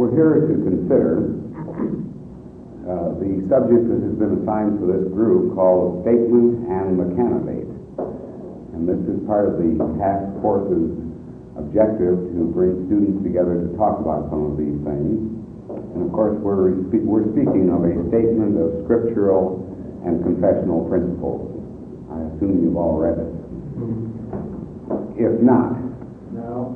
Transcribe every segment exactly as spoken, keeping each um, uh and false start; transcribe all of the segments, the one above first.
We're here to consider uh, the subject that has been assigned for this group called Statement and the Candidate. And this is part of the task force's objective to bring students together to talk about some of these things. And of course, we're, we're speaking of a statement of scriptural and confessional principles. I assume you've all read it. If not, no.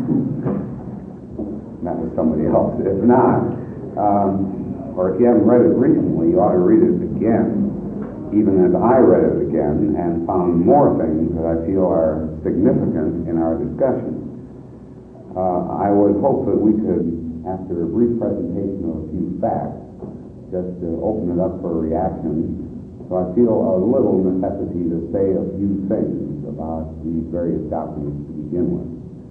That was somebody else. If not, um, or if you haven't read it recently, you ought to read it again, even as I read it again and found more things that I feel are significant in our discussion. Uh, I would hope that we could, after a brief presentation of a few facts, just to open it up for reaction. So I feel a little necessity to say a few things about these various documents to begin with.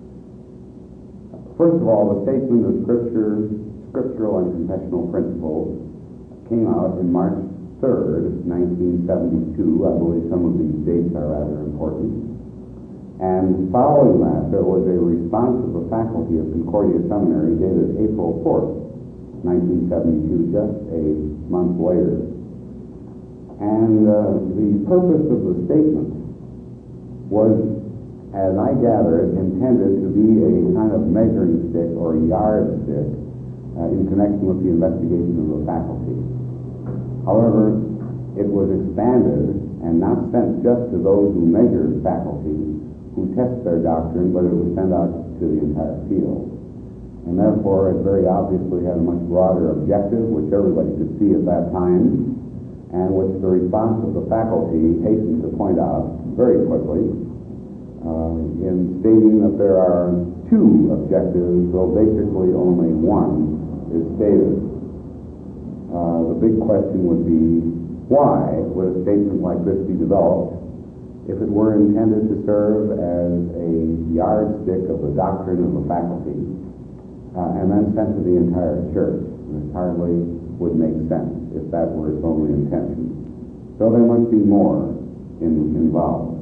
First of all, the Statement of Scripture, Scriptural and Confessional Principles came out in March third, nineteen seventy-two. I believe some of these dates are rather important. And following that, there was a response of the faculty of Concordia Seminary dated April fourth, nineteen seventy-two, just a month later. And uh, the purpose of the statement was, as I gather it, intended to be a kind of measuring stick or yardstick uh, in connection with the investigation of the faculty. However, it was expanded and not sent just to those who measured faculty, who test their doctrine, but it was sent out to the entire field. And therefore, it very obviously had a much broader objective, which everybody could see at that time, and which the response of the faculty hastened to point out very quickly, uh, in stating that there are two objectives, though basically only one is stated. Uh, the big question would be, why would a statement like this be developed if it were intended to serve as a yardstick of the doctrine of the faculty, uh, and then sent to the entire church? It hardly would make sense if that were its only intention. So there must be more in, involved.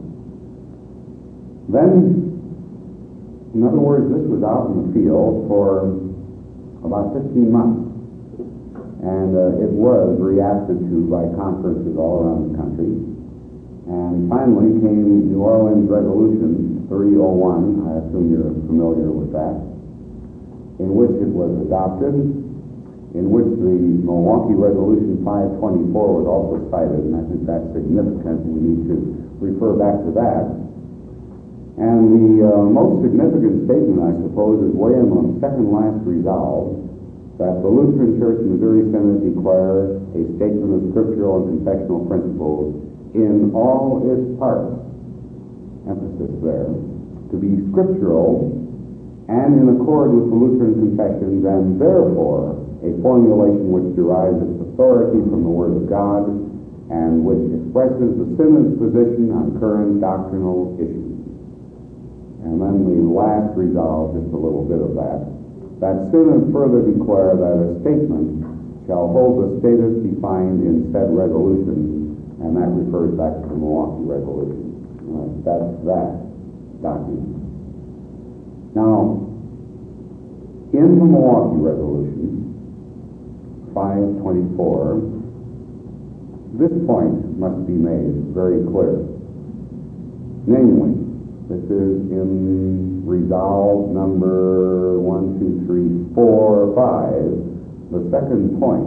Then, in other words, this was out in the field for about fifteen months, and uh, it was reacted to by conferences all around the country. And finally came New Orleans Resolution three oh one, I assume you're familiar with that, in which it was adopted, in which the Milwaukee Resolution five twenty-four was also cited, and I think that's significant. We need to refer back to that. And the uh, most significant statement, I suppose, is way in the second last resolve, that the Lutheran Church Missouri Synod declare a statement of scriptural and confessional principles in all its parts, emphasis there, to be scriptural and in accord with the Lutheran confessions, and therefore a formulation which derives its authority from the Word of God and which expresses the Synod's position on current doctrinal issues. And then the last resolve, just a little bit of that, that Synod further declare that a statement shall hold the status defined in said resolution, and that refers back to the Milwaukee Resolution. Uh, that's that document. Now, in the Milwaukee Resolution five twenty-four, this point must be made very clear. Namely, this is in resolve number one, two, three, four, five, the second point,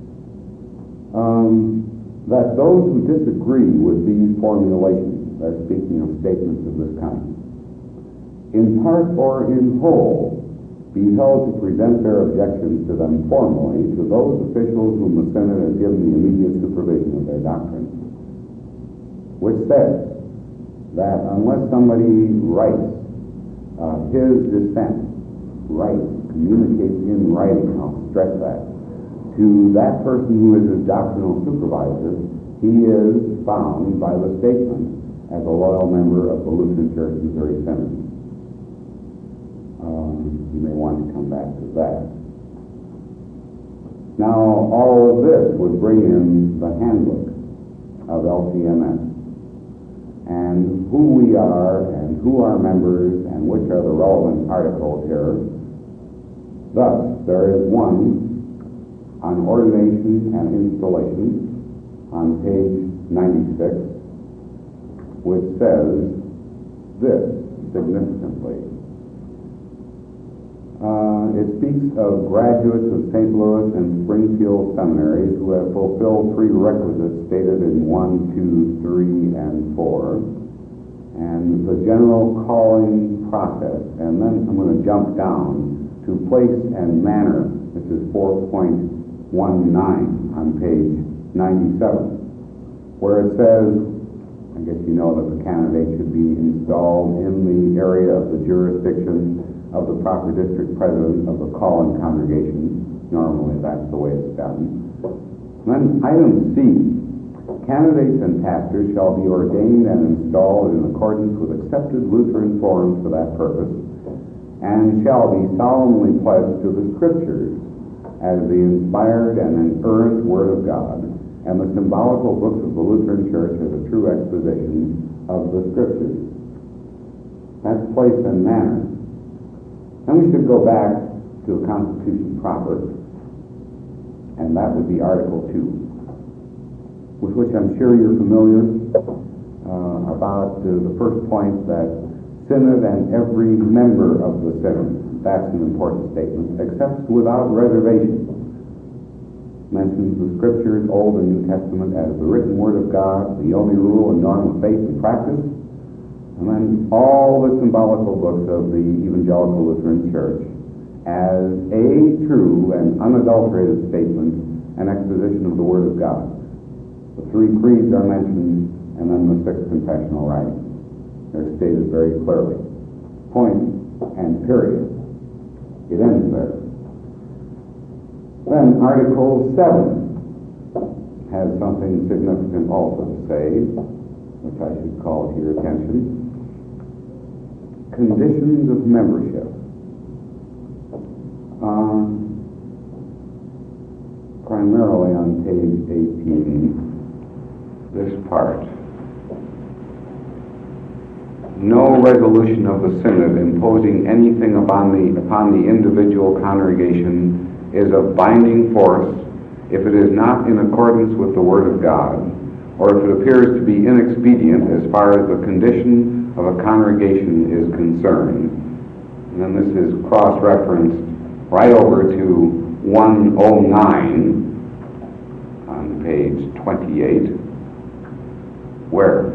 um, that those who disagree with these formulations, they're speaking of statements of this kind, in part or in whole, be held to present their objections to them formally to those officials whom the Synod has given the immediate supervision of their doctrine, which says that unless somebody writes uh, his dissent, writes, communicates in writing, I'll stress that, to that person who is his doctrinal supervisor, he is found by the statement as a loyal member of the Lutheran Church Missouri Synod. Um, you may want to come back to that. Now, all of this would bring in the handbook of L C M S, and who we are and who are members and which are the relevant articles here. Thus, there is one on ordination and installation on page ninety-six, which says this significantly. Uh, it speaks of graduates of Saint Louis and Springfield seminaries who have fulfilled three requisites stated in one, two, three, and four, and the general calling process. And then I'm going to jump down to place and manner. This is four point one nine on page ninety-seven, where it says, I guess you know that the candidate should be installed in the area of the jurisdiction of the proper district president of the calling congregation. Normally that's the way it's done. And then item C, candidates and pastors shall be ordained and installed in accordance with accepted Lutheran forms for that purpose, and shall be solemnly pledged to the Scriptures as the inspired and inerrant Word of God, and the symbolical books of the Lutheran Church as a true exposition of the Scriptures. That's place and manner. Then we should go back to a Constitution proper, and that would be Article two, with which I'm sure you're familiar, uh, about uh, the first point, that Synod and every member of the Synod, that's an important statement, accepts without reservation, mentions the Scriptures, Old and New Testament, as the written Word of God, the only rule and norm of faith and practice, and then all the symbolical books of the Evangelical Lutheran Church as a true and unadulterated statement and exposition of the Word of God. The three creeds are mentioned, and then the six confessional writings. They're stated very clearly. Point and period. It ends there. Then Article seven has something significant also to say, which I should call to your attention. Conditions of membership. Um, primarily on page eighteen, this part. No resolution of the Synod imposing anything upon the, upon the individual congregation is of binding force if it is not in accordance with the Word of God, or if it appears to be inexpedient as far as the condition of a congregation is concerned. And then this is cross-referenced right over to one oh nine on page twenty-eight, where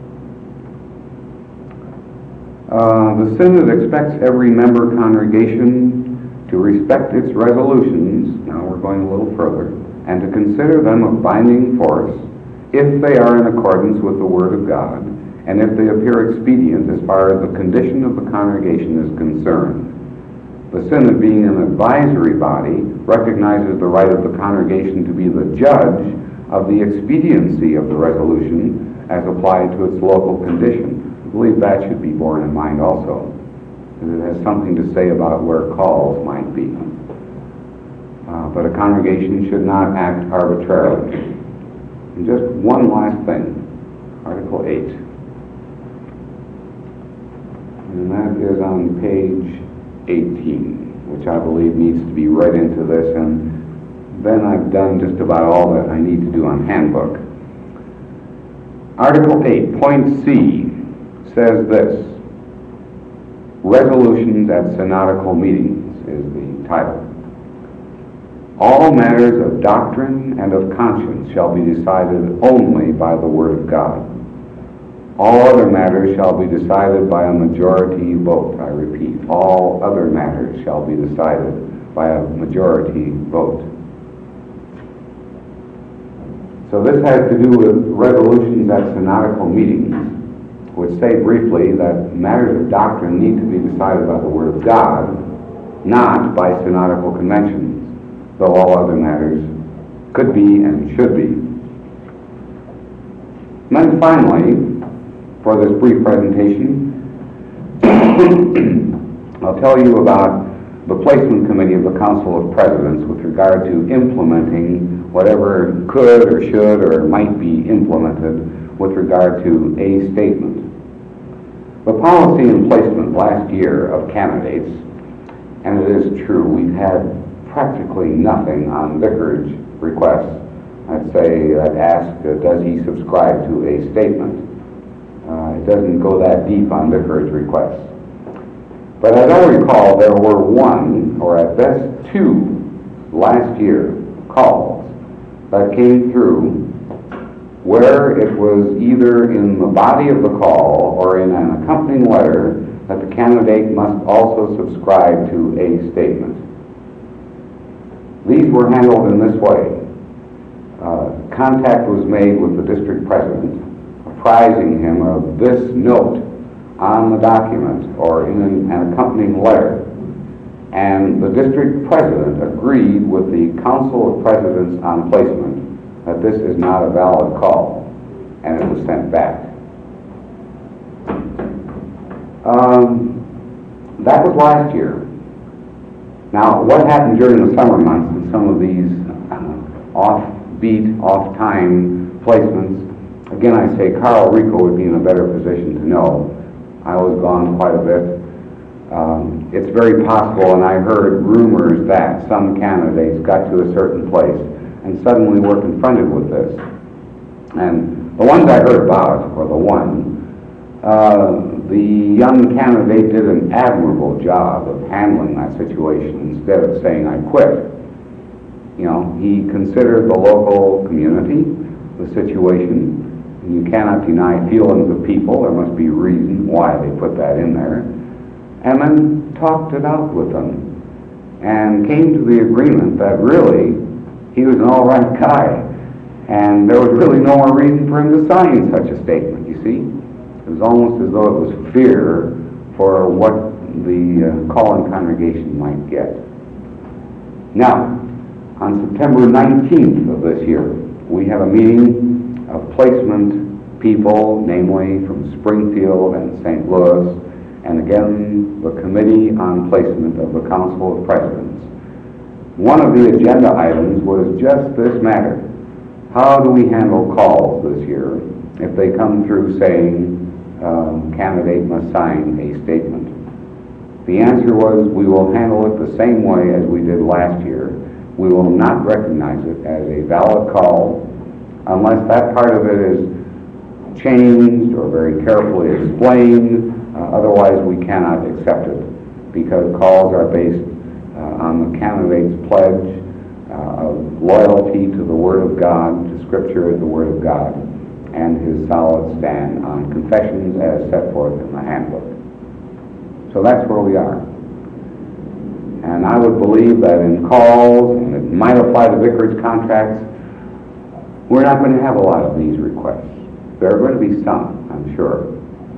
uh, the Synod expects every member congregation to respect its resolutions, now we're going a little further, and to consider them of binding force if they are in accordance with the Word of God, and if they appear expedient as far as the condition of the congregation is concerned. The Synod, being an advisory body, recognizes the right of the congregation to be the judge of the expediency of the resolution as applied to its local condition. I believe that should be borne in mind also, because it has something to say about where calls might be. Uh, but a congregation should not act arbitrarily. And just one last thing, Article eight. And that is on page eighteen, which I believe needs to be read into this, and then I've done just about all that I need to do on handbook. Article eight, point C, says this: Resolutions at Synodical Meetings is the title. All matters of doctrine and of conscience shall be decided only by the Word of God. All other matters shall be decided by a majority vote. I repeat, all other matters shall be decided by a majority vote. So this has to do with resolutions at synodical meetings, which say briefly that matters of doctrine need to be decided by the Word of God, not by synodical conventions, though all other matters could be and should be. And then finally, for this brief presentation, I'll tell you about the placement committee of the Council of Presidents with regard to implementing whatever could or should or might be implemented with regard to a statement. The policy and placement last year of candidates and it is true, we've had practically nothing on vicarage requests. I'd say, I'd ask, uh, does he subscribe to a statement? Uh, it doesn't go that deep on vicarage requests. But as I recall, there were one, or at best two, last year, calls that came through where it was either in the body of the call or in an accompanying letter that the candidate must also subscribe to a statement. These were handled in this way. Uh, contact was made with the district president, apprising him of this note on the document or in an, an accompanying letter. And the district president agreed with the Council of Presidents on Placement that this is not a valid call, and it was sent back. Um, that was last year. Now, what happened during the summer months in some of these uh, off-beat, off-time placements? Again, I say Carl Rico would be in a better position to know. I was gone quite a bit. Um, it's very possible, and I heard rumors that some candidates got to a certain place and suddenly were confronted with this. And the ones I heard about, or the one, uh, the young candidate did an admirable job of handling that situation instead of saying, I quit. You know, he considered the local community, the situation. You cannot deny feelings of people. There must be a reason why they put that in there. And then talked it out with them and came to the agreement that really he was an all right guy and there was really no more reason for him to sign such a statement, you see. It was almost as though it was fear for what the uh, calling congregation might get. Now, on September nineteenth of this year, we have a meeting of placement people, namely from Springfield and Saint Louis, and again, the Committee on Placement of the Council of Presidents. One of the agenda items was just this matter. How do we handle calls this year if they come through saying um, candidate must sign a statement? The answer was we will handle it the same way as we did last year. We will not recognize it as a valid call unless that part of it is changed or very carefully explained. Uh, otherwise, we cannot accept it because calls are based uh, on the candidate's pledge uh, of loyalty to the Word of God, to Scripture as the Word of God, and his solid stand on confessions as set forth in the handbook. So that's where we are. And I would believe that in calls, and it might apply to vicarage contracts, we're not going to have a lot of these requests. There are going to be some, I'm sure.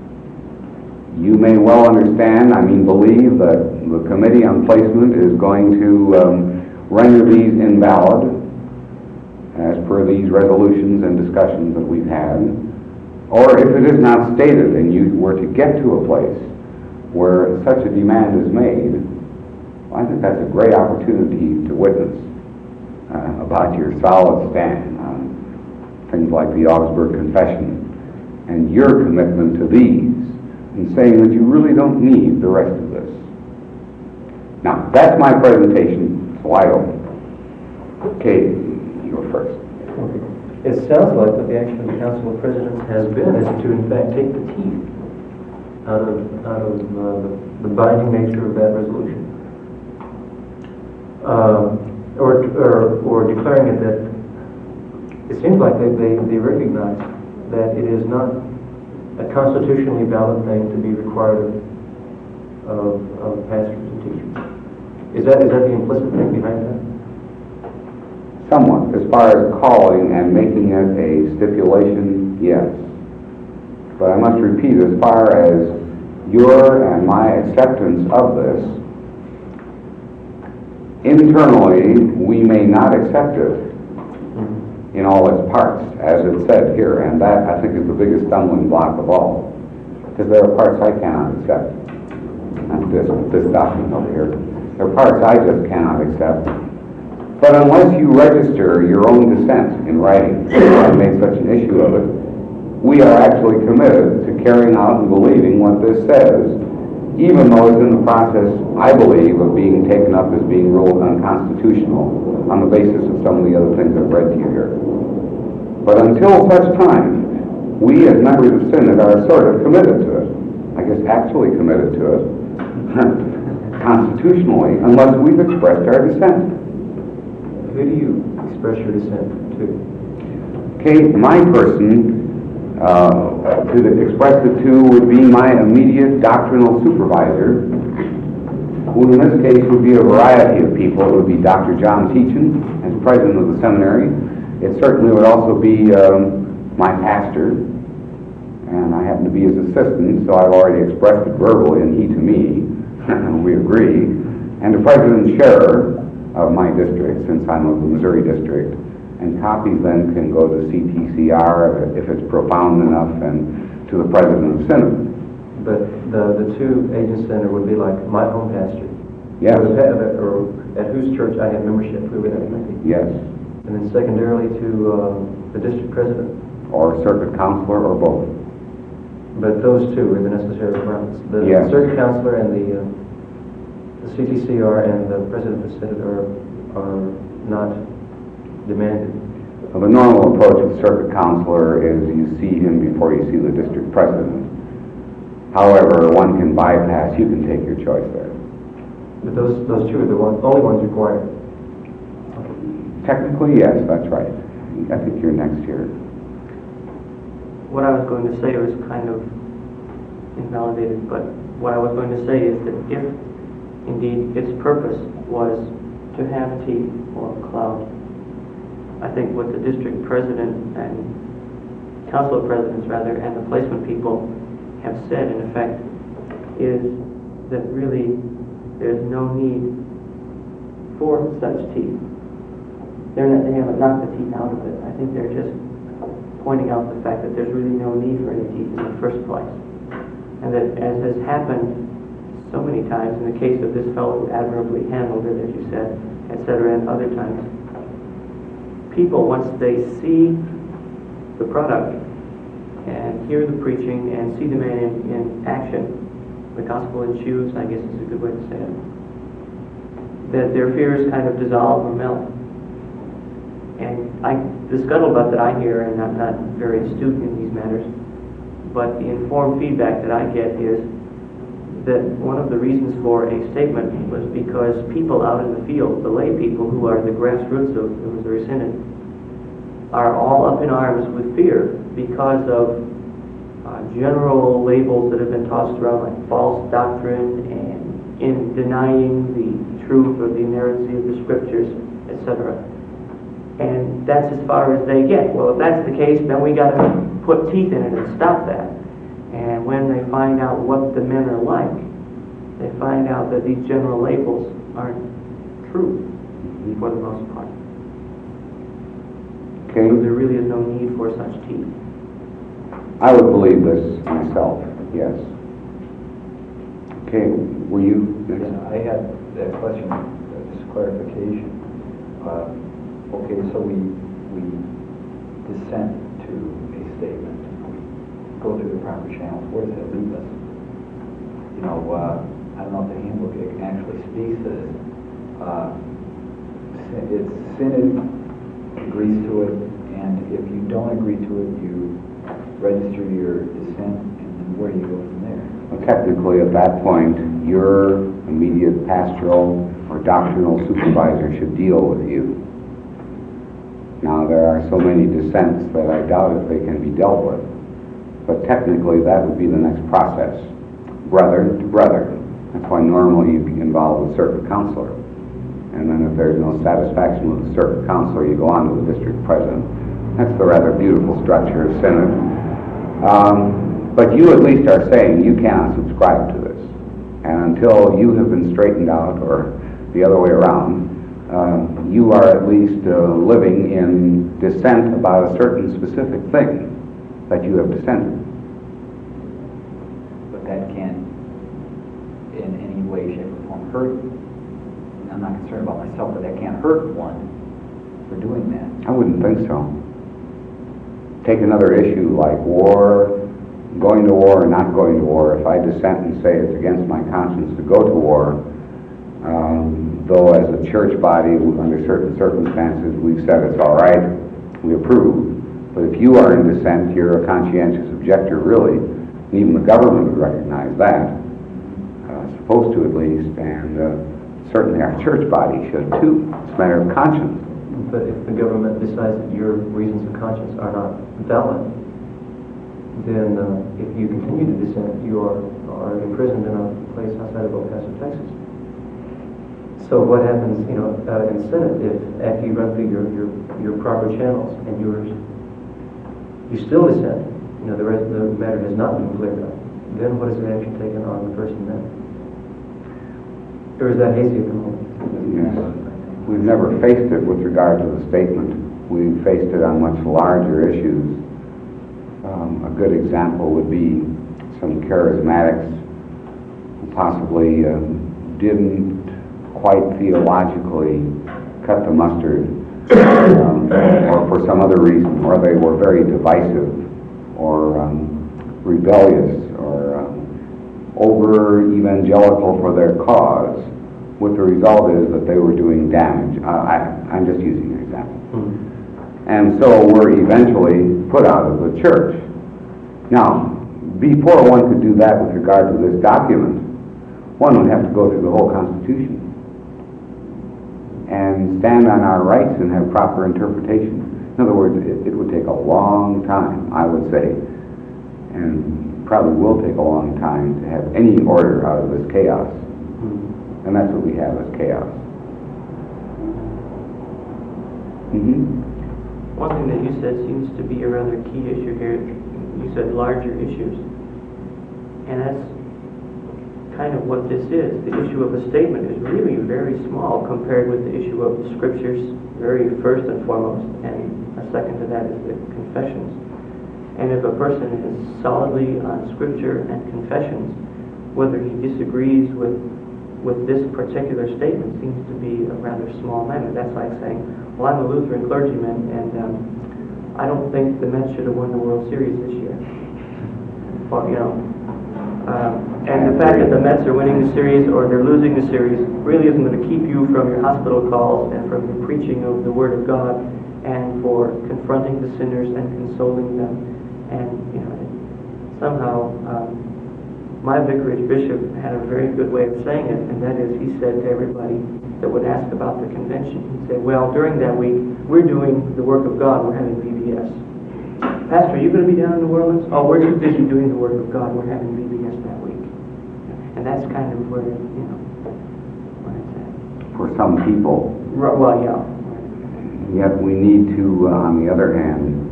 You may well understand, I mean believe, that the Committee on Placement is going to um, render these invalid as per these resolutions and discussions that we've had. Or if it is not stated and you were to get to a place where such a demand is made, well, I think that's a great opportunity to witness uh, about your solid stand on things like the Augsburg Confession and your commitment to these, and saying that you really don't need the rest of this. Now, that's my presentation. It's wide open. Katie, you're first. It sounds like that the action of the Council of Presidents has been is to, in fact, take the teeth out of, out of uh, the, the binding nature of that resolution. Uh, or, or, or declaring it that it seems like they, they, they recognize that it is not a constitutionally valid thing to be required of, of pastors and teachers. Is that, is that the implicit thing behind that? Somewhat. As far as calling and making it a stipulation, yes. But I must repeat, as far as your and my acceptance of this, internally we may not accept it in all its parts, as it's said here, and that I think is the biggest stumbling block of all, because there are parts I cannot accept. Not this, this document over here. There are parts I just cannot accept. But unless you register your own dissent in writing and make such an issue of it, we are actually committed to carrying out and believing what this says, even though it's in the process, I believe, of being taken up as being ruled unconstitutional on the basis of some of the other things I've read to you here. But until such time, we as members of Synod are sort of committed to it. I guess actually committed to it constitutionally, unless we've expressed our dissent. Who do you express your dissent to? Okay, my person uh, to the, express it to would be my immediate doctrinal supervisor, who in this case would be a variety of people. It would be Doctor John Teachin, as president of the seminary. It certainly would also be um, my pastor, and I happen to be his assistant, so I've already expressed it verbally, and he to me, and we agree. And the president Scherer of my district, since I'm of the Missouri district, and copies then can go to C T C R if it's profound enough, and to the president of Synod. But the, the two agents then would be like my home pastor. Yes. Or, the, or at whose church I have membership, whoever that may be. Yes. And then secondarily to uh, the district president. Or circuit counselor, or both. But those two are the necessary requirements. The Yes. circuit counselor and the, uh, the C T C R and the president of the Synod are, are not demanded. Well, the normal approach of circuit counselor is you see him before you see the district president. However, one can bypass, you can take your choice there. But those, those two are the one, only ones required. Technically, yes, that's right. I think you're next here. What I was going to say was kind of invalidated, but what I was going to say is that if indeed its purpose was to have teeth or clout, I think what the district president and council of presidents rather and the placement people have said in effect is that really there's no need for such teeth. They're not, they haven't knocked the teeth out of it. I think they're just pointing out the fact that there's really no need for any teeth in the first place. And that, as has happened so many times in the case of this fellow who admirably handled it, as you said, et cetera, and other times, people, once they see the product and hear the preaching and see the man in, in action, the gospel in shoes, I guess is a good way to say it, that their fears kind of dissolve or melt. And I, the scuttlebutt that I hear, and I'm not very astute in these matters, but the informed feedback that I get is that one of the reasons for a statement was because people out in the field, the lay people who are the grassroots of the Missouri Synod, are all up in arms with fear because of uh, general labels that have been tossed around like false doctrine and in denying the truth or the inerrancy of the scriptures, et cetera. And that's as far as they get. Well, if that's the case, then we got to put teeth in it and stop that. And when they find out what the men are like, they find out that these general labels aren't true for the most part. Okay. So there really is no need for such teeth. I would believe this myself, yes. Okay, were you next? Yeah, I had that question, uh, just clarification. Uh, okay, so we we dissent to a statement. We go through the proper channels. Where does that leave us? You know, uh, I don't know if the handbook actually speaks to this. Uh, it's Synod agrees to it, and if you don't agree to it, you register your dissent, and then where do you go from there? Well, technically, at that point, your immediate pastoral or doctrinal supervisor should deal with you. Now, there are so many dissents that I doubt if they can be dealt with. But technically, that would be the next process. Brother to brother. That's why normally you'd be involved with circuit counselor. And then if there's no satisfaction with the circuit counselor, you go on to the district president. That's the rather beautiful structure of Synod. Um, but you at least are saying you cannot subscribe to this. And until you have been straightened out, or the other way around, uh, you are at least uh, living in dissent about a certain specific thing that you have dissented. But that can't in any way, shape, or form hurt. I'm not concerned about myself, but that can't hurt one for doing that. I wouldn't think so. Take another issue like war, going to war or not going to war, if I dissent and say it's against my conscience to go to war, um, though as a church body, under certain circumstances, we've said it's all right, we approve. But if you are in dissent, you're a conscientious objector, really. And even the government would recognize that, uh, supposed to at least, and uh, certainly our church body should too. It's a matter of conscience. But if the government decides that your reasons of conscience are not valid, then uh, if you continue to dissent, you are, are imprisoned in a place outside of El Paso, Texas. So what happens, you know, uh, in the Senate, if after you run through your, your, your proper channels and you're, you still dissent, you know, the rest of the matter has not been cleared up, then what is the action taken on the First Amendment? Or is that hazy at the moment? Yes. We've never faced it with regard to the statement. We've faced it on much larger issues. Um, a good example would be some charismatics who possibly um, didn't quite theologically cut the mustard, um, or for some other reason, or they were very divisive, or um, rebellious, or um, over-evangelical for their cause, with the result is that they were doing damage. Uh, I, I'm just using an example. Mm-hmm. And so were eventually put out of the church. Now, before one could do that with regard to this document, one would have to go through the whole Constitution and stand on our rights and have proper interpretation. In other words, it, it would take a long time, I would say, and probably will take a long time to have any order out of this chaos. Mm-hmm. And that's what we have, is chaos. Mm-hmm. One thing that you said seems to be a rather key issue here. You said larger issues. And that's kind of what this is. The issue of a statement is really very small compared with the issue of the scriptures, very first and foremost, and a second to that is the confessions. And if a person is solidly on scripture and confessions, whether he disagrees with with this particular statement seems to be a rather small matter. That's like saying, well, I'm a Lutheran clergyman, and um, I don't think the Mets should have won the World Series this year. Well, you know, um, and the fact that the Mets are winning the series or they're losing the series really isn't going to keep you from your hospital calls and from the preaching of the Word of God and for confronting the sinners and consoling them. And, you know, somehow, um, my vicarage bishop had a very good way of saying it, and that is, he said to everybody that would ask about the convention, he'd say, well, during that week, we're doing the work of God, we're having V B S. Pastor, are you going to be down in New Orleans? Oh, we're too busy doing the work of God, we're having V B S that week. And that's kind of where, you know, where it's at. For some people. R- well, yeah. Yet we need to, uh, on the other hand,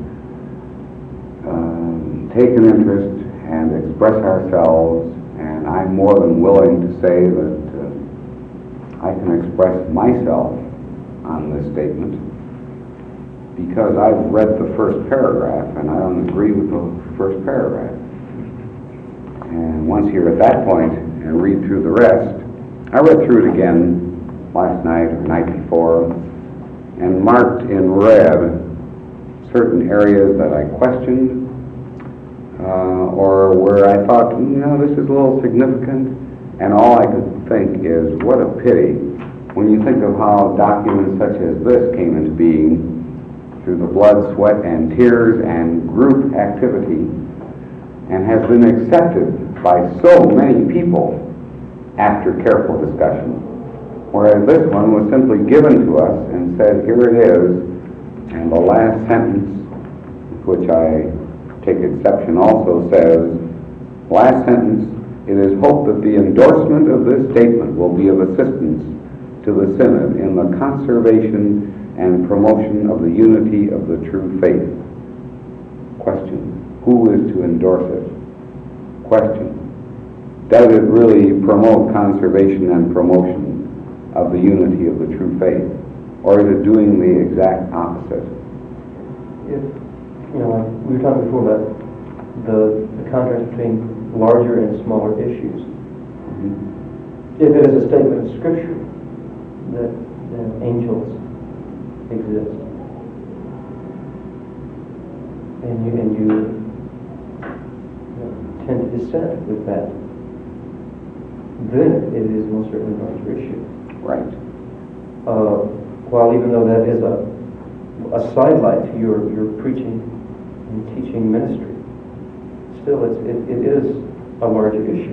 um, take an interest and express ourselves, and I'm more than willing to say that uh, I can express myself on this statement because I've read the first paragraph and I don't agree with the first paragraph. And once you're at that point and read through the rest, I read through it again last night or night before and marked in red certain areas that I questioned, Uh, or where I thought, you know, this is a little significant, and all I could think is, what a pity, when you think of how documents such as this came into being through the blood, sweat, and tears and group activity, and has been accepted by so many people after careful discussion, whereas this one was simply given to us and said, here it is, and the last sentence, which I take exception also, says, last sentence, it is hoped that the endorsement of this statement will be of assistance to the Synod in the conservation and promotion of the unity of the true faith. Question, who is to endorse it? Question, does it really promote conservation and promotion of the unity of the true faith? Or is it doing the exact opposite? If You know, like we were talking before about the, the contrast between larger and smaller issues. Mm-hmm. If it is a statement of Scripture that, that angels exist, and you and you, you know, to dissent with that, then it is most certainly not your issue. Right. Uh, while even though that is a, a sidelight to your, your preaching and teaching ministry, still it's, it, it is a larger issue.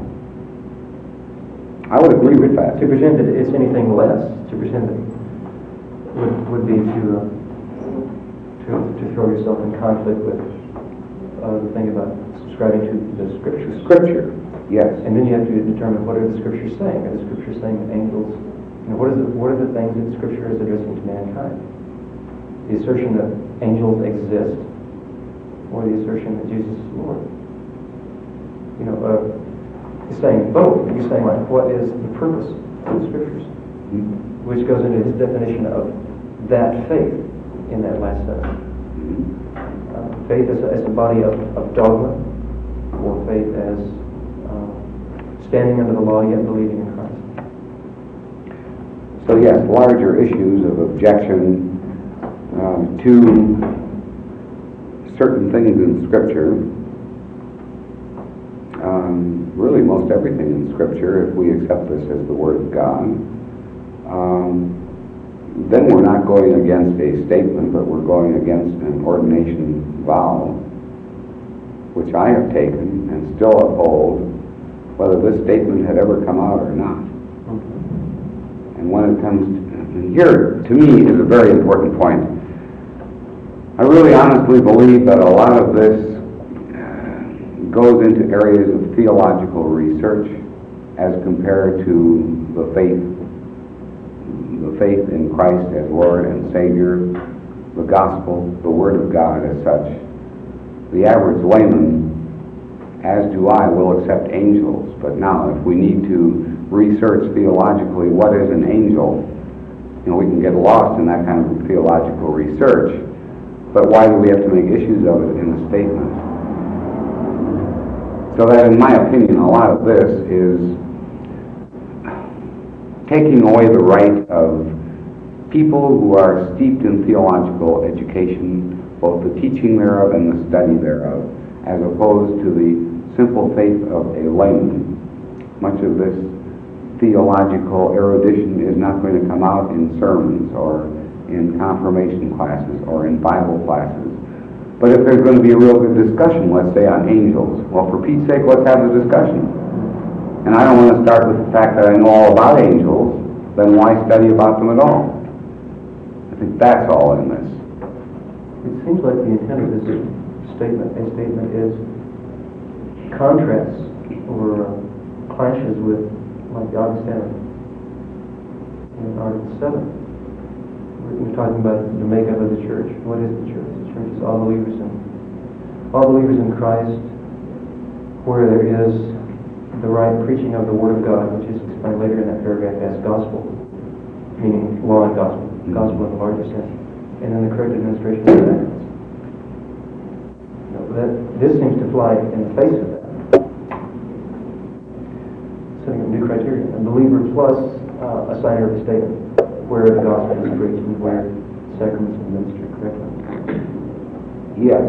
I would agree with that. To pretend that it's anything less, to pretend that would, would be to, uh, to, to throw yourself in conflict with uh, the thing about subscribing to the scriptures. Scripture, yes. And then you have to determine what are the scriptures saying. Are the scriptures saying that angels, you know, what is the, what are the things that scripture is addressing to mankind? The assertion that angels exist, or the assertion that Jesus is Lord? You know, uh, he's saying both. He's saying, like, what is the purpose of the scriptures? Mm-hmm. Which goes into his definition of that faith in that last sentence. Mm-hmm. Uh, faith as a, as a body of, of dogma, or faith as uh, standing under the law yet believing in Christ. So yes, larger issues of objection um, to certain things in Scripture, um, really most everything in Scripture, if we accept this as the Word of God, um, then we're not going against a statement, but we're going against an ordination vow, which I have taken and still uphold, whether this statement had ever come out or not. And when it comes to, and here, to me, is a very important point. I really honestly believe that a lot of this uh, goes into areas of theological research as compared to the faith, the faith in Christ as Lord and Savior, the gospel, the Word of God as such. The average layman, as do I, will accept angels. But now, if we need to research theologically what is an angel, you know, we can get lost in that kind of theological research. But why do we have to make issues of it in a statement? So that, in my opinion, a lot of this is taking away the right of people who are steeped in theological education, both the teaching thereof and the study thereof, as opposed to the simple faith of a layman. Much of this theological erudition is not going to come out in sermons or in confirmation classes or in Bible classes. But if there's going to be a real good discussion, let's say on angels, well, for Pete's sake, let's have the discussion. And I don't want to start with the fact that I know all about angels, then why study about them at all? I think that's all in this. It seems like the intent of this statement, a statement is contrasts or uh, clashes with, like the Augustana in Article seven. We're talking about the makeup of the church. What is the church? The church is all believers in all believers in Christ, where there is the right preaching of the Word of God, which is explained later in that paragraph as gospel, meaning law and gospel, gospel in the larger sense, and then the correct administration of the sacraments. You know, that, this seems to fly in the face of that. Setting up new criteria. A believer plus uh, a signer of a statement, where the gospel is preached and where sacraments are administered correctly. Yes.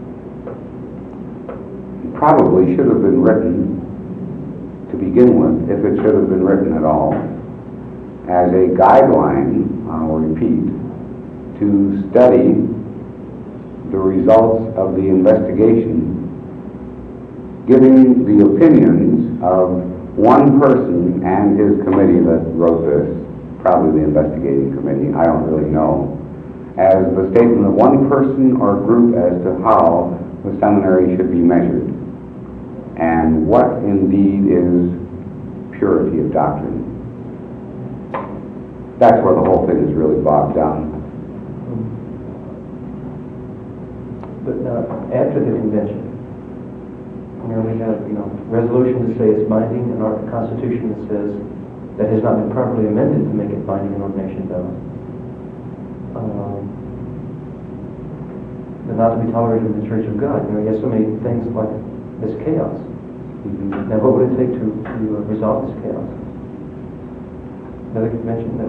It probably should have been written to begin with, if it should have been written at all, as a guideline, I'll repeat, to study the results of the investigation, giving the opinions of one person and his committee that wrote this, probably the investigating committee, I don't really know, as the statement of one person or group as to how the seminary should be measured and what indeed is purity of doctrine. That's where the whole thing is really bogged down. But now, after the convention, where we have, you know, resolution to say it's binding, and our Constitution that says that has not been properly amended to make it binding in ordination vows. Um, but not to be tolerated in the Church of God. You know, you have so many things like this chaos. Mm-hmm. Now, what would it take to, to uh, resolve this chaos? Another convention that...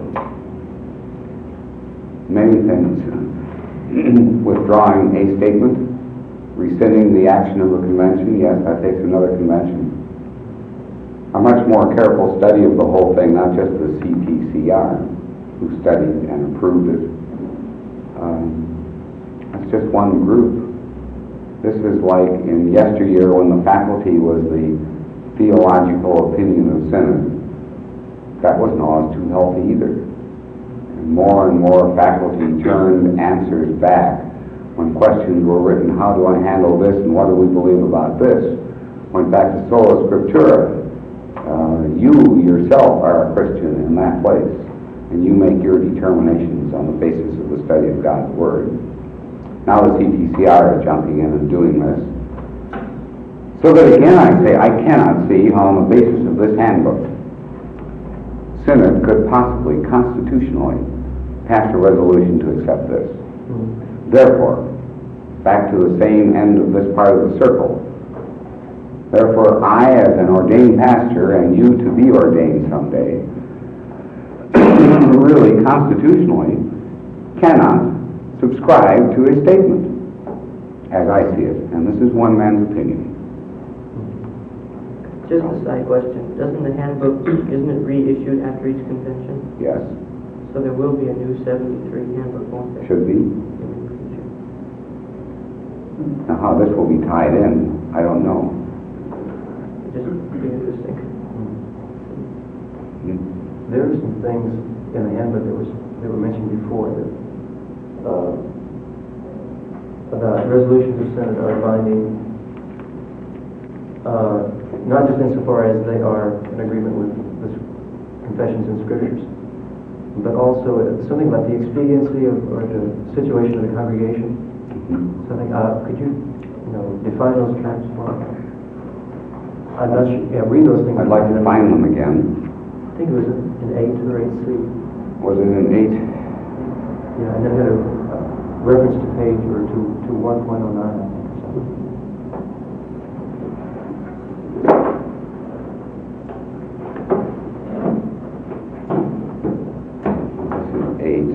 Many things. Withdrawing a statement, Rescinding the action of the convention, yes, that takes another convention. A much more careful study of the whole thing, not just the C T C R, who studied and approved it. Um, that's just one group. This is like in yesteryear when the faculty was the theological opinion of Synod. That wasn't always too healthy either. And more and more faculty turned answers back when questions were written, how do I handle this and what do we believe about this? Went back to sola scriptura. Uh, you yourself are a Christian in that place, and you make your determinations on the basis of the study of God's Word. Now the C T C R is jumping in and doing this. So that again I say, I cannot see how on the basis of this handbook, Synod could possibly, constitutionally, pass a resolution to accept this. Mm-hmm. Therefore, back to the same end of this part of the circle, therefore I, as an ordained pastor, and you to be ordained someday, really constitutionally cannot subscribe to a statement, as I see it. And this is one man's opinion. Just a side question. Doesn't the handbook, isn't it reissued after each convention? Yes. So there will be a new seventy-three handbook, won't there? Should be. Now how this will be tied in, I don't know. It'd just be interesting. Mm-hmm. There are some things in the handbook that was that were mentioned before that uh, about resolutions of Synod are binding, uh, not just insofar as they are in agreement with the confessions and scriptures, but also something about the expediency of, or the situation of the congregation. Mm-hmm. Something. Uh, could you, you know, define those terms for me? I'm not sure. Yeah, read those things. I'd like to find them again. I think it was in eight or eight C. Was it in eight? Yeah, and it had a uh, reference to page or to to one point oh nine, I think, or something. This is eight.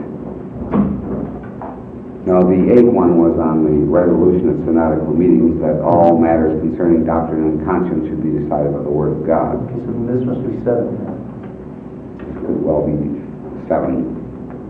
No, the eighth one was on the resolution of synodical meetings that all matters concerning doctrine and conscience should be decided by the Word of God. Okay, so this must be seven. This could well be seven.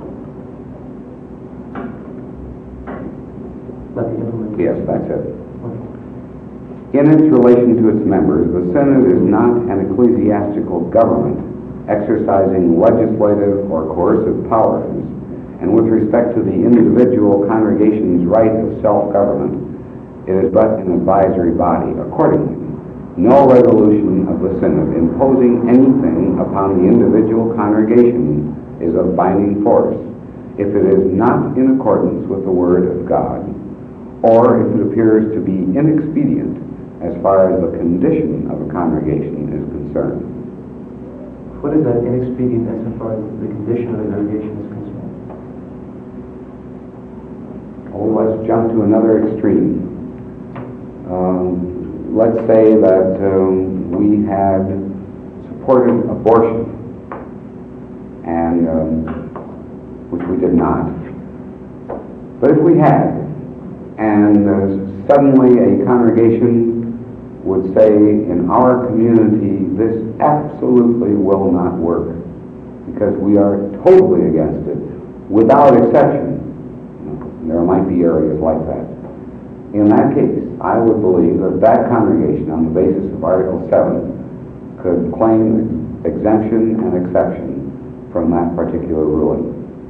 Let the implementation. Yes, that's it. In its relation to its members, the Synod is not an ecclesiastical government exercising legislative or coercive powers, and with respect to the individual congregation's right of self-government, it is but an advisory body. Accordingly, no resolution of the Synod imposing anything upon the individual congregation is of binding force if it is not in accordance with the Word of God, or if it appears to be inexpedient as far as the condition of a congregation is concerned. What is that inexpedient as far as the condition of the congregation is concerned? Oh, let's jump to another extreme. Um, let's say that um, we had supported abortion, and um, which we did not. But if we had, and uh, suddenly a congregation would say, in our community, this absolutely will not work, because we are totally against it, without exception. There might be areas like that. In that case, I would believe that that congregation, on the basis of Article seven, could claim exemption and exception from that particular ruling.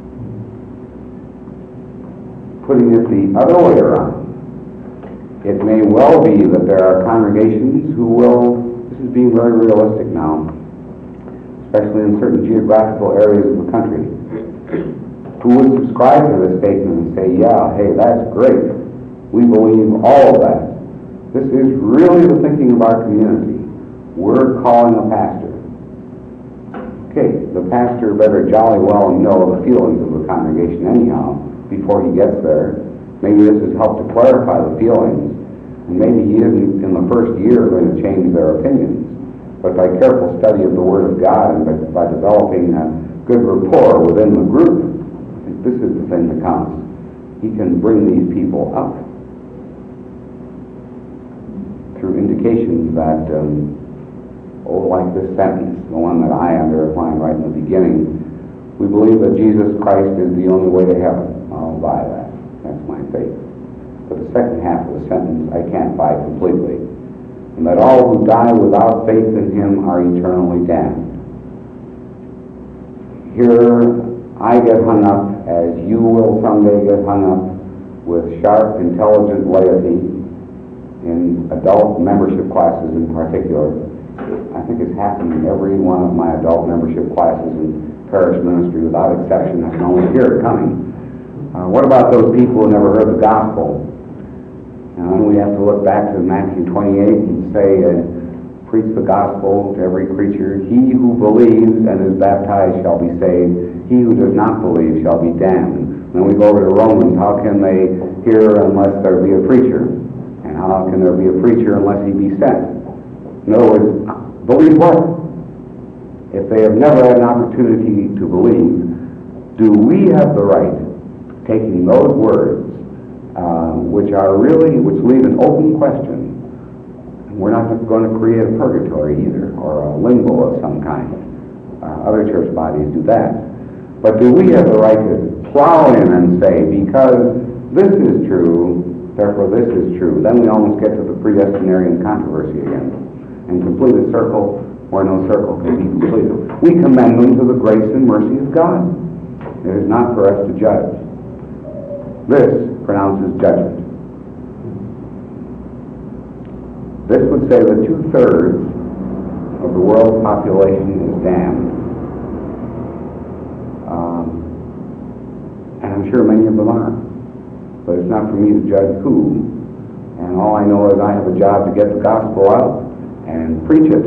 Putting it the other way around, it may well be that there are congregations who will, this is being very realistic now, especially in certain geographical areas of the country, who would subscribe to this statement and say, yeah, hey, that's great. We believe all of that. This is really the thinking of our community. We're calling a pastor. Okay, the pastor better jolly well know the feelings of the congregation anyhow before he gets there. Maybe this has helped to clarify the feelings, and maybe he isn't in the first year going to change their opinions. But by careful study of the Word of God and by, by developing a good rapport within the group, I think this is the thing that counts. He can bring these people up. through indications that, um, oh, like this sentence, the one that I underlined right in the beginning, we believe that Jesus Christ is the only way to heaven. I'll buy that. That's my faith. But the second half of the sentence I can't buy completely. And that all who die without faith in him are eternally damned. Here I get hung up, as you will someday get hung up, with sharp, intelligent laity in adult membership classes in particular. I think it's happened in every one of my adult membership classes in parish ministry without exception. I can only hear it coming. Uh, what about those people who never heard the gospel? And then we have to look back to Matthew twenty-eight and say, uh, preach the gospel to every creature. He who believes and is baptized shall be saved. He who does not believe shall be damned. Then we go over to Romans. How can they hear unless there be a preacher? And how can there be a preacher unless he be sent? In other words, believe what? If they have never had an opportunity to believe, do we have the right, taking those words, uh, which are really, which leave an open question, and we're not going to create a purgatory either, or a limbo of some kind. Uh, other church bodies do that. But do we have the right to plow in and say, because this is true, therefore this is true? Then we almost get to the predestinarian controversy again, and complete a circle where no circle can be completed. We commend them to the grace and mercy of God. It is not for us to judge. This pronounces judgment. This would say that two-thirds of the world's population is damned. Um, and I'm sure many of them are. But it's not for me to judge who. And all I know is I have a job to get the gospel out and preach it.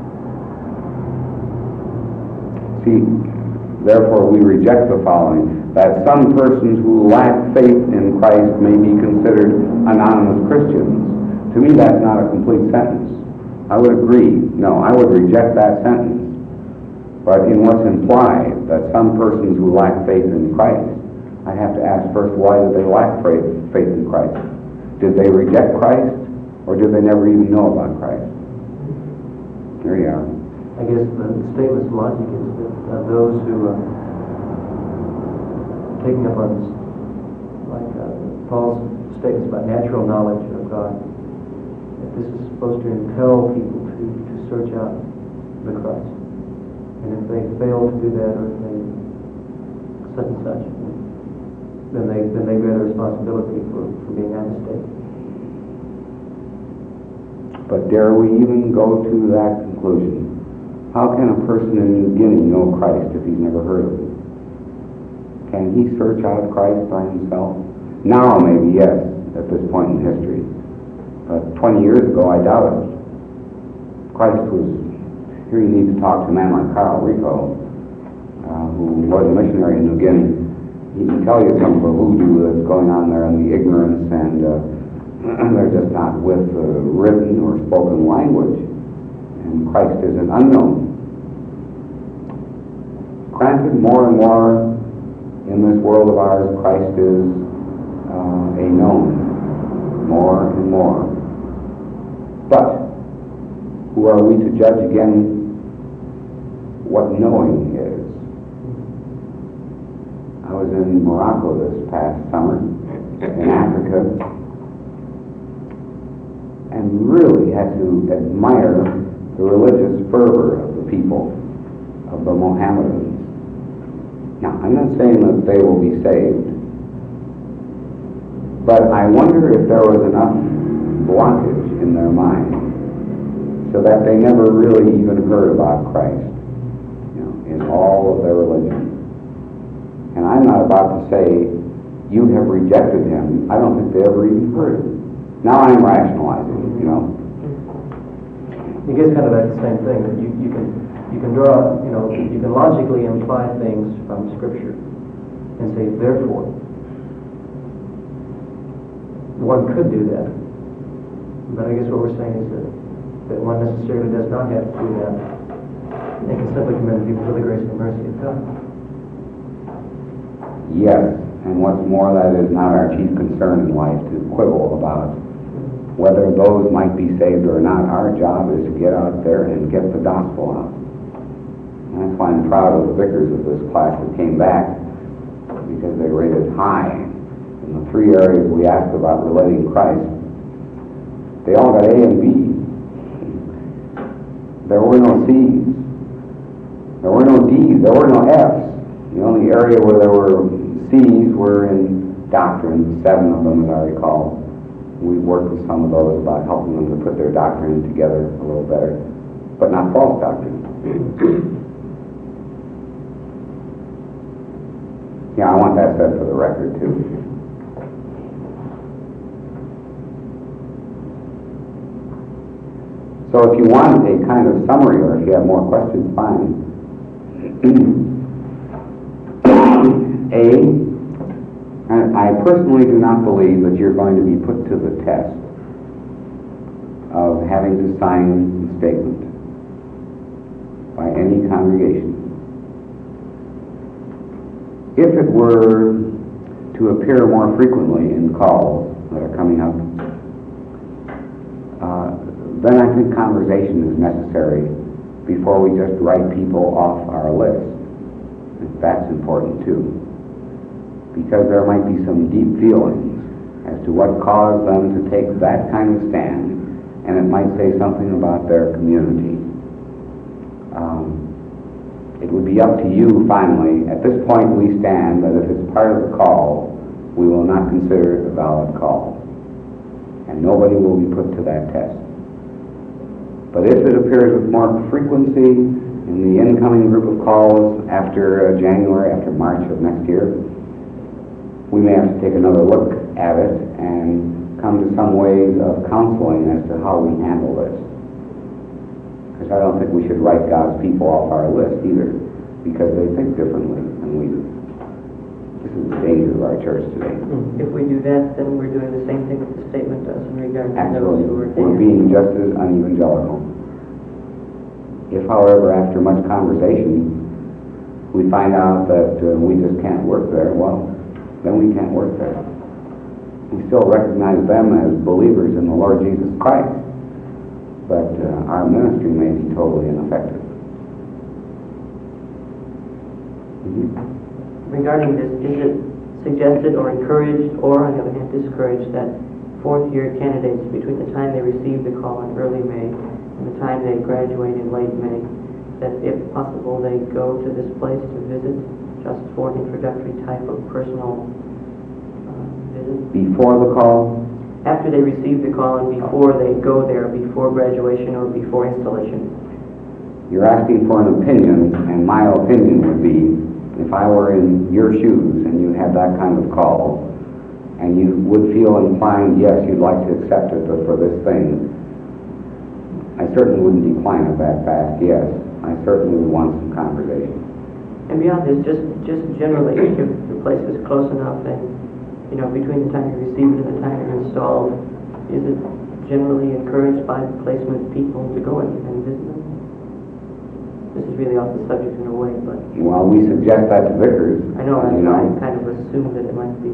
See, therefore we reject the following, that some persons who lack faith in Christ may be considered anonymous Christians. To me, that's not a complete sentence. I would agree. No, I would reject that sentence. But in what's implied, that some persons who lack faith in Christ, I have to ask first, why did they lack faith, faith in Christ? Did they reject Christ, or did they never even know about Christ? There you are. I guess the statement's logic is that uh, those who are taking up on this, like uh, Paul's statements about natural knowledge of God, that this is supposed to impel people to, to search out the Christ. And if they fail to do that, or if they such and such, then they then they bear the responsibility for, for being apostate. But dare we even go to that conclusion? How can a person in New Guinea know Christ if he's never heard of him? Can he search out Christ by himself? Now, maybe, yes, at this point in history. But twenty years ago, I doubt it. Christ was, here you need to talk to a man like Carl Rico, uh, who was a missionary in New Guinea. He can tell you some of the voodoo that's going on there and the ignorance, and uh, they're just not with uh, written or spoken language. And Christ is an unknown. Granted, more and more in this world of ours, Christ is uh, a known, more and more. But who are we to judge again what knowing is? I was in Morocco this past summer, in Africa, and really had to admire the religious fervor of the people, of the Mohammedans. Now, I'm not saying that they will be saved, but I wonder if there was enough blockage in their mind so that they never really even heard about Christ, you know, in all of their religion. And I'm not about to say, you have rejected him. I don't think they ever even heard of him. Now I'm rationalizing, you know. I guess kind of like the same thing. That you, you can you can draw, you know, you can logically imply things from Scripture and say, therefore. One could do that. But I guess what we're saying is that, that one necessarily does not have to do that. They can simply commend people to the grace and mercy of God. Yes, and what's more, that is not our chief concern in life, to quibble about whether those might be saved or not, our job is to get out there and get the gospel out. And that's why I'm proud of the vicars of this class that came back, because they rated high in the three areas we asked about relating Christ. They all got A and B. There were no C's. There were no D's. There were no F's. The only area where there were C's were in doctrine, seven of them as I recall. We've worked with some of those about helping them to put their doctrine together a little better, but not false doctrine. Yeah, I want that said for the record too. So if you want a kind of summary, or if you have more questions, fine. A, and I personally do not believe that you're going to be put to the test of having to sign the statement by any congregation. If it were to appear more frequently in calls that are coming up, uh, then I think conversation is necessary before we just write people off our list. That's important too, because there might be some deep feelings as to what caused them to take that kind of stand, and it might say something about their community. Um, it would be up to you finally. At this point we stand that if it's part of the call, we will not consider it a valid call, and nobody will be put to that test. But if it appears with more frequency in the incoming group of calls after uh, January, after March of next year, we may have to take another look at it and come to some ways of counseling as to how we handle this. Because I don't think we should write God's people off our list either, because they think differently than we do. This is the danger of our church today. If we do that, then we're doing the same thing that the statement does in regard to Actually, those who are we're there. being just as unevangelical. If, however, after much conversation, we find out that uh, we just can't work there, well, then we can't work there. We still recognize them as believers in the Lord Jesus Christ, but uh, our ministry may be totally ineffective. Mm-hmm. Regarding this, is it suggested or encouraged, or on the other hand discouraged, that fourth-year candidates, between the time they receive the call in early May and the time they graduate in late May, that if possible they go to this place to visit, just for an introductory type of personal uh, visit? Before the call? After they receive the call and before they go there, before graduation or before installation. You're asking for an opinion, and my opinion would be, if I were in your shoes and you had that kind of call, and you would feel inclined, yes, you'd like to accept it for this thing, I certainly wouldn't decline it that fast, yes. I certainly would want some conversation. And beyond this, just just generally, if the place is close enough and, you know, between the time you receive it and the time you're installed, is it generally encouraged by the placement people to go and, and visit them? This is really off the subject in a way, but... Well, we suggest that to vicars. I know, I, you know. I kind of assumed that it might be...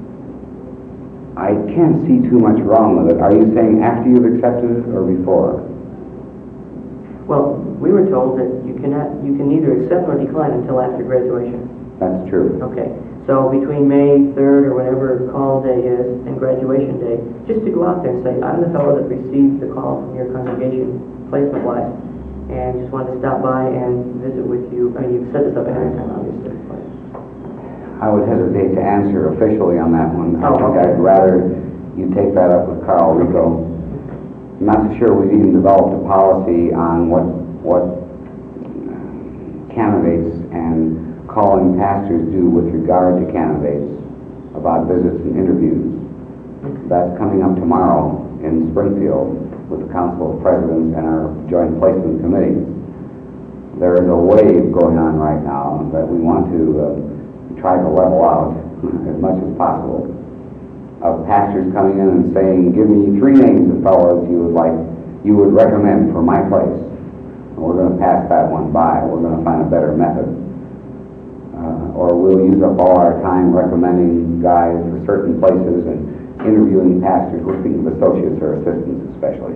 I can't see too much wrong with it. Are you saying after you've accepted it or before? Well, we were told that you cannot, you can neither accept nor decline until after graduation. That's true. Okay, so between May third or whatever call day is and graduation day, just to go out there and say, I'm the fellow that received the call from your congregation, placement-wise, and just wanted to stop by and visit with you. I mean, you've set this up ahead of time, obviously. But... I would hesitate to answer officially on that one. I Oh, think okay. I'd rather you take that up with Carl Rico. I'm not so sure we've even developed a policy on what what candidates and calling pastors do with regard to candidates about visits and interviews. That's coming up tomorrow in Springfield with the Council of Presidents and our Joint Placement Committee. There is a wave going on right now that we want to uh, try to level out as much as possible, of pastors coming in and saying, give me three names of fellows you would like, you would recommend for my place. And we're going to pass that one by. We're going to find a better method. Uh, or we'll use up all our time recommending guys for certain places and interviewing pastors. We're speaking of associates or assistants especially.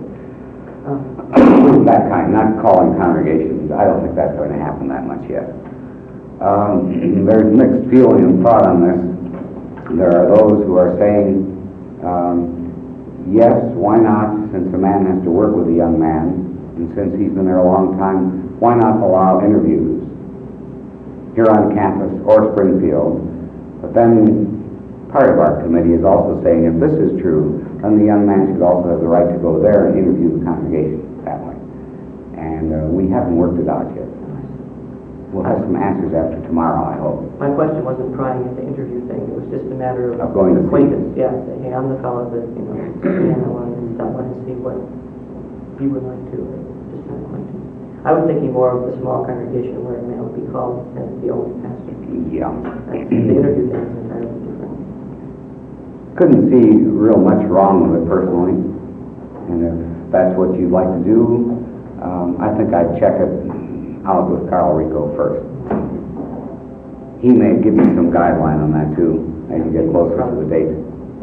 That kind, not calling congregations. I don't think that's going to happen that much yet. Um, there's mixed feeling and thought on this. There are those who are saying, um, yes, why not, since a man has to work with a young man, and since he's been there a long time, why not allow interviews here on campus or Springfield? But then part of our committee is also saying, if this is true, then the young man should also have the right to go there and interview the congregation that way. And uh, we haven't worked it out yet. We'll have some answers after tomorrow, I hope. My question wasn't prying at the interview thing. It was just a matter of, Of going to see. acquaintance. Yeah, say, hey, I'm the fellow that, you know, and I want to stop by and see what you would like to, or just an acquaintance. I was thinking more of the small congregation where a man would be called as the only pastor. Yeah. That's, the interview thing is entirely different. Couldn't see real much wrong with it personally. And if that's what you'd like to do, um, I think I'd check it out with Carl Rico first. He may give you some guideline on that too, as you get closer to the date.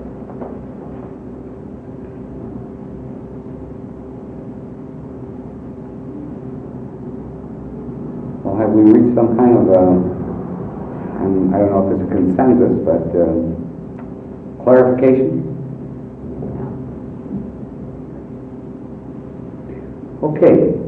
Well, have we reached some kind of, uh, um, I don't know if it's a consensus, but uh, clarification? Okay.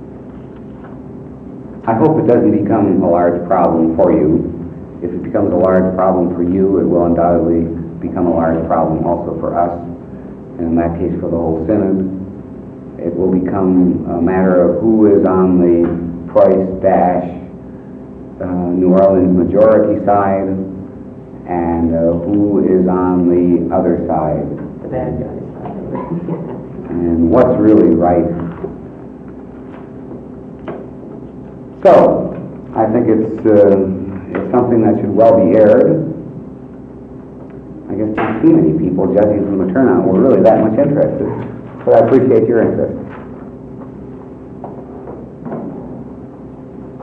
I hope it doesn't become a large problem for you. If it becomes a large problem for you, it will undoubtedly become a large problem also for us, and in that case for the whole synod. It will become a matter of who is on the Price dash uh, New Orleans majority side and uh, who is on the other side. The bad guys side. And what's really right. So, I think it's, uh, it's something that should well be aired. I guess not too many people, judging from the turnout, were really that much interested. But I appreciate your interest.